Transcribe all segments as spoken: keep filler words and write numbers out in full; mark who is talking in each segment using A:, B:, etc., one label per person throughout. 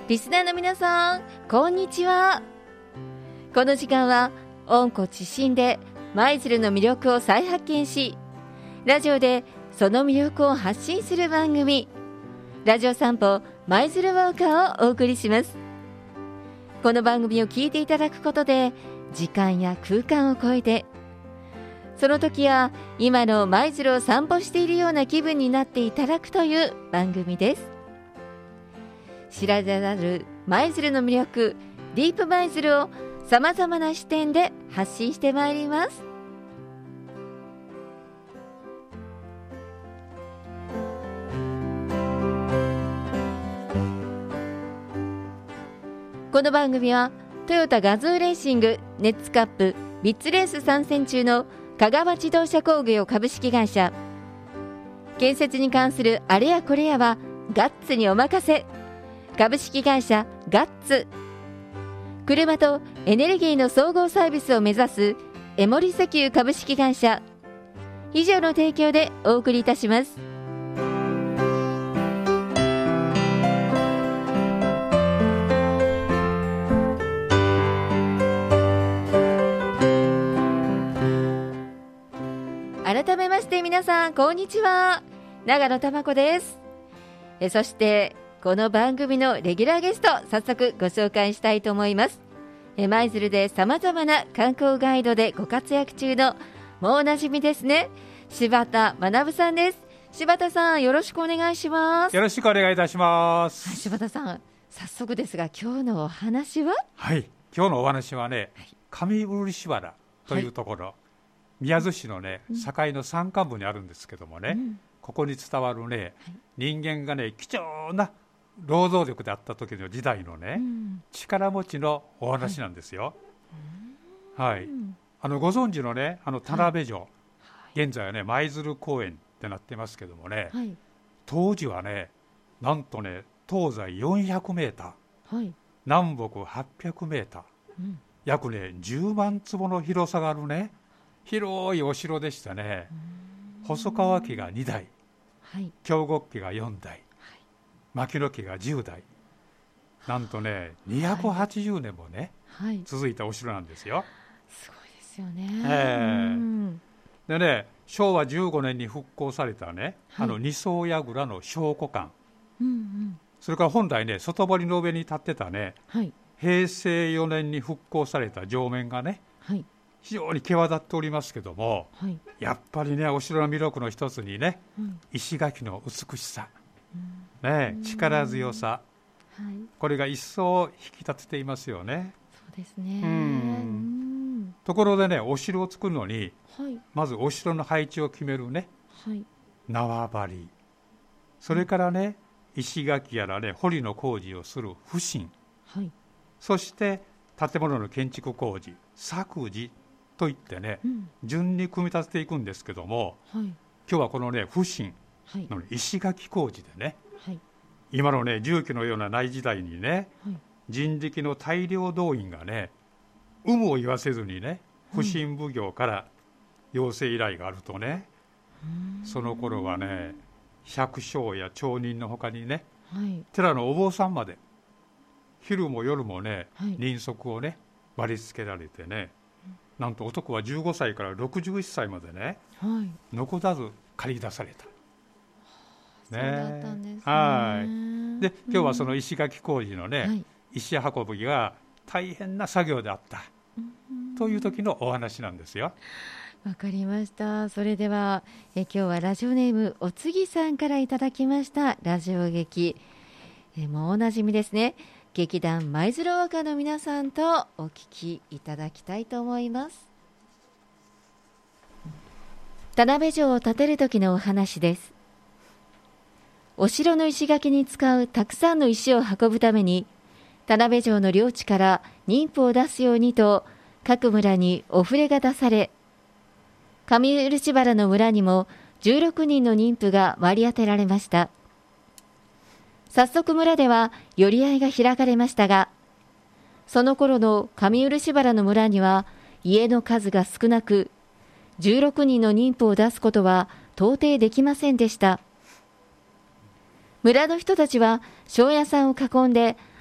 A: リスナーの皆さん、こんにちは。この時間は温故知新で舞鶴の魅力を再発見し、ラジオでその魅力を発信する番組、ラジオ散歩舞鶴ウォーカーをお送りします。この番組を聞いていただくことで、時間や空間を超えて、その時や今の舞鶴を散歩しているような気分になっていただくという番組です。知られざる舞鶴の魅力、ディープ舞鶴をさまざまな視点で発信してまいります。この番組はトヨタガズーレーシング、ネッツカップ、ビッツレース参戦中の香川自動車工業株式会社、建設に関するあれやこれやはガッツにお任せ株式会社ガッツ、車とエネルギーの総合サービスを目指すエモリ石油株式会社、以上の提供でお送りいたします。改めまして皆さん、こんにちは。長野珠子です。えそしてこの番組のレギュラーゲスト、早速ご紹介したいと思います。え舞鶴でさまざまな観光ガイドでご活躍中の、もうおなじみですね、柴田学さんです。柴田さん、よろしくお願いします。
B: よろしくお願いいたします。
A: はい、柴田さん、早速ですが今日のお話は？
B: はい、今日のお話はね、はい、上漆原というところ、はい、宮津市のね、うん、境の山間部にあるんですけどもね、うん、ここに伝わるね、はい、人間がね、貴重な労働力であった時の時代のね、うん、力持ちのお話なんですよ。はい、はい、あのご存知のね、あの田辺城、はい、現在はね舞鶴公園ってなってますけどもね、はい、当時はね、なんとね、東西よんひゃくメーター、はい、南北はっぴゃくメーター、うん、約ねじゅうまん坪の広さがあるね、広いお城でしたね。細川家がにだい、はい、京極家がよんだい、牧野家がじゅうだい、なんとねにひゃくはちじゅうねんもね、はい、続いたお城なんですよ。
A: すごいですよね。
B: えー、でね、しょうわじゅうごねんに復興されたね、はい、あの二層櫓の証拠館、うんうん、それから本来ね外堀の上に立ってたね、はい、へいせいよねんに復興された城面がね、はい、非常に際立っておりますけども、はい、やっぱりねお城の魅力の一つにね、うん、石垣の美しさ、ね、力強さ、はい、これが一層引き立てていますよね。
A: そうですね。
B: うん、ところでね、お城を作るのに、はい、まずお城の配置を決めるね、はい、縄張り、それからね、うん、石垣やらね堀の工事をする普請、はい、そして建物の建築工事、作事といってね、うん、順に組み立てていくんですけども、はい、今日はこのね普請の石垣工事でね、はい、今のね重機のようなない時代にね、はい、人力の大量動員がね有無を言わせずにね、普請奉行から要請依頼があるとね、うん、その頃はね百姓や町人のほかにね、はい、寺のお坊さんまで昼も夜もね、はい、人足をね割り付けられてね、なんと男はじゅうごさいからろくじゅういっさいまでね、はい、残らず借り出された。
A: ね、そうだったんですね。
B: はい。で、今日はその石垣工事のね、うん、石運びが大変な作業であった、うん、という時のお話なんですよ。
A: わかりました。それではえ今日はラジオネームおつぎさんからいただきましたラジオ劇、えもうおなじみですね、劇団舞鶴ウォーカーの皆さんとお聞きいただきたいと思います。田辺城を建てる時のお話です。お城の石垣に使うたくさんの石を運ぶために、田辺城の領地から妊婦を出すようにと各村にお触れが出され、上漆原の村にもじゅうろくにんの妊婦が割り当てられました。早速村では寄り合いが開かれましたが、その頃の上漆原の村には家の数が少なく、じゅうろくにんの妊婦を出すことは到底できませんでした。村の人たちは庄屋さんを囲んで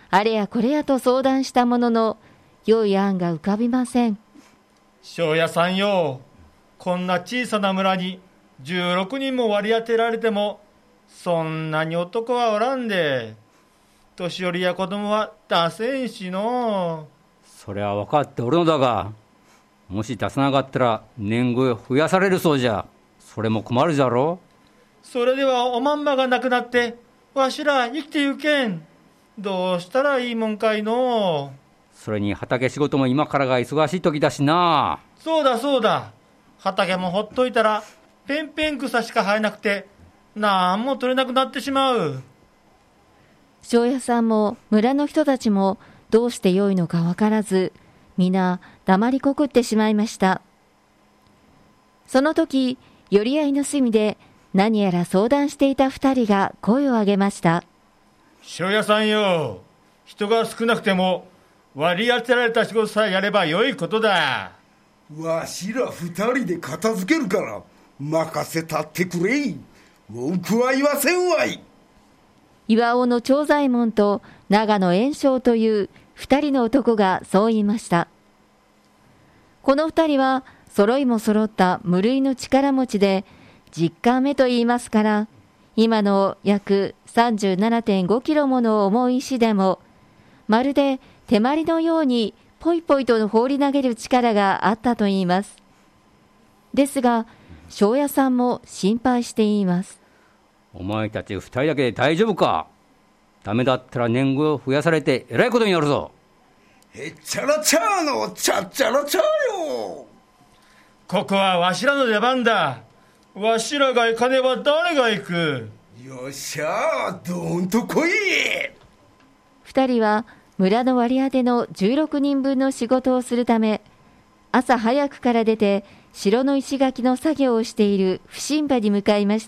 A: あれやこれやと相談したものの、良い案が浮かびません。
C: 庄屋さんよ、こんな小さな村にじゅうろくにんも割り当てられても、そんなに男はおらんで、年寄りや子供は出せんしの。
D: それは分かっておるのだが、もし出さなかったら年貢を増やされるそうじゃ。それも困るじゃろ。
C: それではおまんまがなくなってわしら生きてゆけん。どうしたらいいもんかいの。
D: それに畑仕事も今からが忙しい時だしな。
C: そうだそうだ、畑もほっといたらペンペン草しか生えなくてなんも取れなくなってしまう。
A: 庄屋さんも村の人たちもどうしてよいのかわからず、皆黙りこくってしまいました。その時、寄り合いの隅で何やら相談していた二人が声を上げました。
C: 庄屋さんよ、人が少なくても割り当てられた仕事さえやればよいことだ。
E: わしら二人で片付けるから任せたってくれ。文句は言わせんわい。
A: 岩尾の長左衛門と長野円生という二人の男がそう言いました。この二人は揃いも揃った無類の力持ちで、実家目と言いますから、今の約 さんじゅうななてんごキロもの重い石でも、まるで手まりのようにポイポイと放り投げる力があったと言います。ですが、庄屋さんも心配して言います。
D: お前たち二人だけで大丈夫か。ダメだったら年貢を増やされてえらいことになるぞ。
E: へっちゃらちゃーのちゃっちゃらちゃーよ。
C: ここはわしらの出番だ。わしらが行かねば誰が行く。
E: よっしゃー、どーんと来い。
A: 二人は村の割り当てのじゅうろくにんぶんの仕事をするため、朝早くから出て城の石垣の作業をしている普請場に向かいました。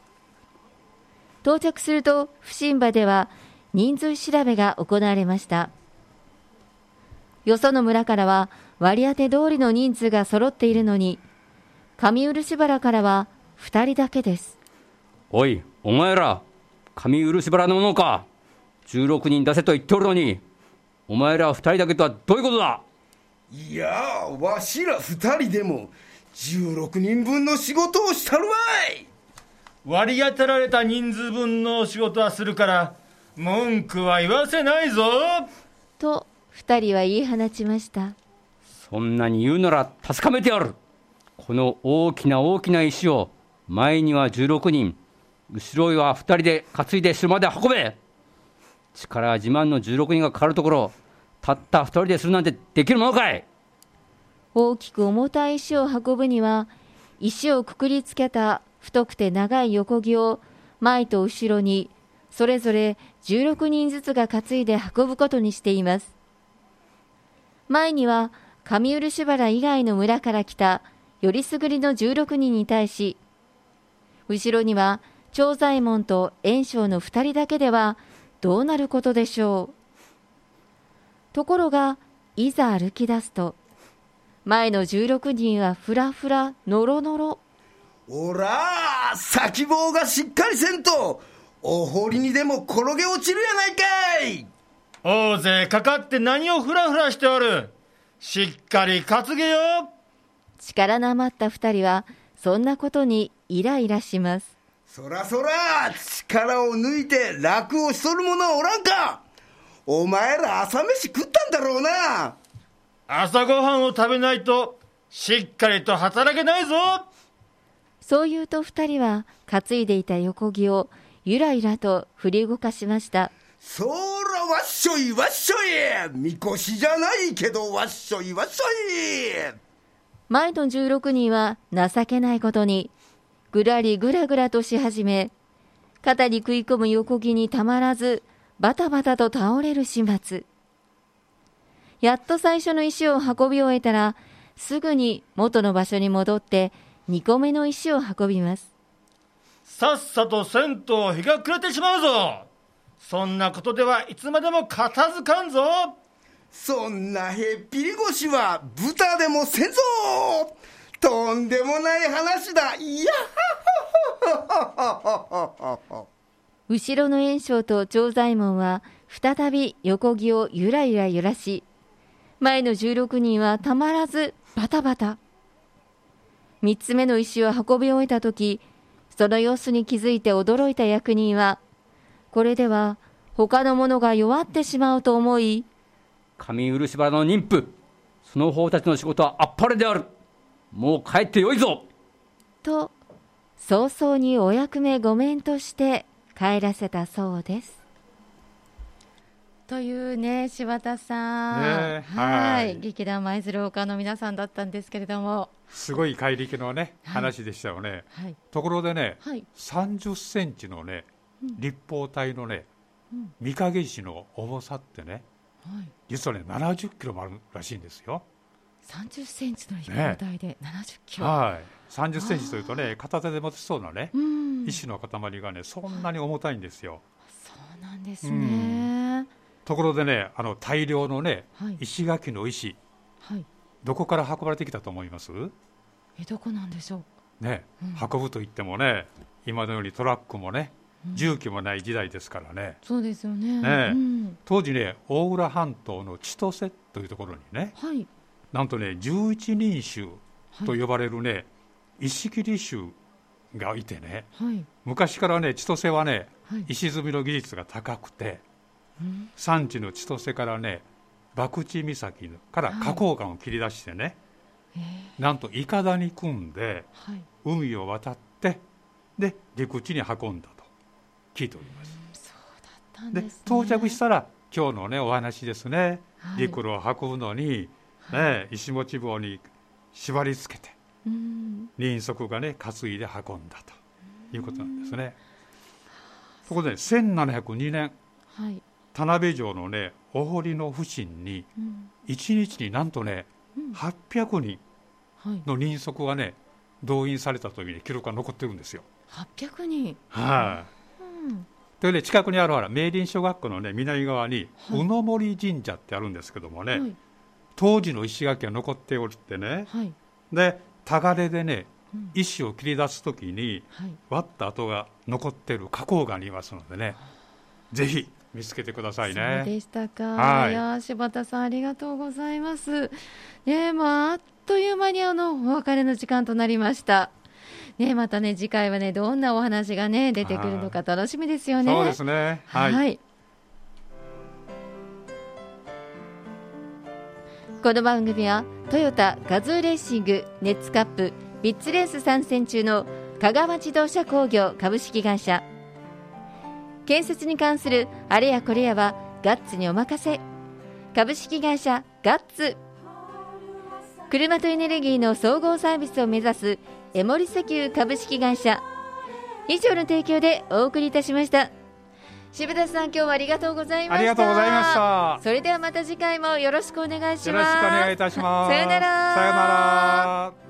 A: 到着すると普請場では人数調べが行われました。よその村からは割り当て通りの人数が揃っているのに、上漆原からはふたりだけです。
D: おい、お前ら上漆原のものか。じゅうろくにん出せと言っておるのに、お前らふたりだけとはどういうことだ。
E: いやー、わしらふたりでもじゅうろくにんぶんの仕事をしたるわい。
C: 割り当てられた人数分の仕事はするから文句は言わせないぞ
A: と二人は言い放ちました。
D: そんなに言うなら確かめてやる。この大きな大きな石を前にはじゅうろくにん、後ろにはふたりで担いで城まで運べ。力自慢のじゅうろくにんがかかるところ、たったふたりでするなんてできるものかい。
A: 大きく重たい石を運ぶには、石をくくりつけた太くて長い横木を前と後ろにそれぞれじゅうろくにんずつが担いで運ぶことにしています。前には上漆原以外の村から来たよりすぐりのじゅうろくにんに対し、後ろには長左衛門と円生のふたりだけではどうなることでしょう。ところがいざ歩き出すと、前のじゅうろくにんはふらふらのろのろ。
E: おらー、先棒がしっかりせんとお堀にでも転げ落ちるやないかい。
C: 大勢かかって何をふらふらしておる。しっかり担げよ。
A: 力の余った二人はそんなことにイライラします。
E: そらそら、力を抜いて楽をしとる者はおらんか。お前ら朝飯食ったんだろうな。
C: 朝ごはんを食べないとしっかりと働けないぞ。
A: そう言うと二人は担いでいた横木をゆらゆらと振り動かしました。
E: そらわっしょいわっしょい、みこしじゃないけどわっしょいわっしょい。
A: 前のじゅうろくにんは情けないことにぐらりぐらぐらとし始め、肩に食い込む横木にたまらずバタバタと倒れる始末。やっと最初の石を運び終えたら、すぐに元の場所に戻ってにこめの石を運びます。
C: さっさとせんと日が暮れてしまうぞ。そんなことではいつまでも片付かんぞ。
E: そんなへっぴり腰は豚でもせんぞ。とんでもない話だ。いやはははははは。
A: 後ろの炎章と長左衛門は再び横木をゆらゆら揺らし、前のじゅうろくにんはたまらずバタバタ。三つ目の石を運び終えたとき、その様子に気づいて驚いた役人は、これでは他の者が弱ってしまうと思い、
D: 上漆原の妊婦、その方たちの仕事はあっぱれである。もう帰ってよいぞ
A: と早々にお役目ごめんとして帰らせたそうです。というね、柴田さん、ね、はい、はい、劇団舞鶴岡の皆さんだったんですけれども、
B: すごい怪力のね、はい、話でしたよね、はい、ところでね、はい、さんじゅっセンチのね、うん、立方体のね、うん、御影石の重さってね、はい、実はねななじゅっキロもあるらしいんですよ。
A: さんじゅっセンチの立方体でななじゅっキロ、
B: ね、はい、さんじゅっセンチというとね、片手で持てそうなね、石の塊がねそんなに重たいんですよ。
A: そうなんですね。
B: ところでね、あの大量のね、はい、石垣の石、はい、どこから運ばれてきたと思います？
A: え、どこなんでしょう
B: ね、うん、運ぶといってもね、今のようにトラックもね、うん、重機もない時代ですからね。
A: そうですよね。
B: ね、うん、当時ね、大浦半島の千歳というところにね、はい、なんとね十一人衆と呼ばれるね、はい、石切り衆がいてね、はい、昔からね千歳はね、はい、石積みの技術が高くて、うん、産地の千歳からね博打岬から花崗岩を切り出してね、はい、なんといかだに組んで、はい、海を渡ってで陸地に運んだと聞いております。
A: うん、そうだったんですね。
B: で到着したら今日のねお話ですね、はい、陸路を運ぶのに、ね、石持ち棒に縛り付けて、うん、人足がね担いで運んだということなんですね。そこで、ね、せんななひゃくにねん、はい、田辺城のねお堀の付近に、うん、いちにちになんとね、うん、はっぴゃくにんの人足がね動員されたという、ね、記録が残ってるんですよ。
A: はっぴゃくにん、
B: はい、うん、というね近くにあるほら明林小学校のね南側に、はい、宇野森神社ってあるんですけどもね、はい、当時の石垣が残っておってね、はい、でタガレでね、うん、石を切り出すときに、はい、割った跡が残っている花崗岩にいますのでね、ぜひ見つけてくださいね。
A: そうでしたか。はい、いや柴田さんありがとうございます。ね、まあ、あっという間にあのお別れの時間となりました。ね、またね次回はねどんなお話がね出てくるのか楽しみですよね。
B: そうですね。はい。はい、
A: この番組はトヨタガズーレーシングネッツカップビッツレース参戦中の香川自動車工業株式会社、建設に関するあれやこれやはガッツにお任せ株式会社ガッツ、車とエネルギーの総合サービスを目指すエモリ石油株式会社、以上の提供でお送りいたしました。柴田さん今日はありがとうございました。
B: ありがとうございました。
A: それではまた次回もよろしくお願いします。よろ
B: しくお願いいたします。
A: さよなら。
B: さよなら。